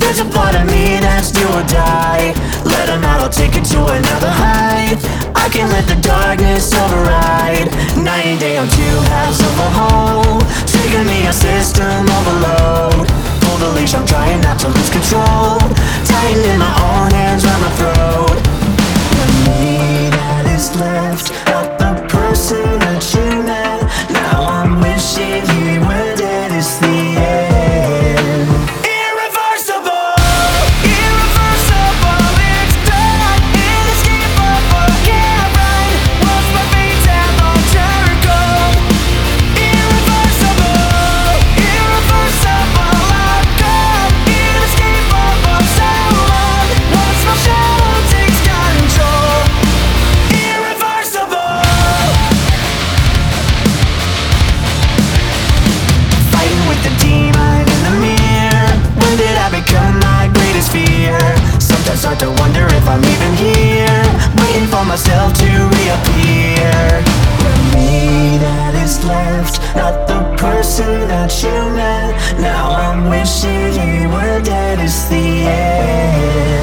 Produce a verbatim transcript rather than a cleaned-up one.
There's a part of me that's do or die. Let 'em out, I'll take it to another height. I can't let the darkness override. Night and day, I'm two halves of a whole. Trigger me a system overload. Pull the leash, I'm trying not to lose control. Tightening my own hands around my throat. The me that is left, not the person that you met. Now I'm wishing he were dead, it's the end. Irreversible, irreversible, it's done. Inescapable, can't run. Once my fate's have all turned cold. Irreversible, irreversible, I've gone. Inescapable, so long. Once my shadow takes control. Irreversible. Fighting with the demon in the mirror. When did I become my greatest fear? Sometimes start to wonder if I'm even here, waiting for myself to reappear. The me that is left, not the person that you met. Now I'm wishing you were dead, it's the end.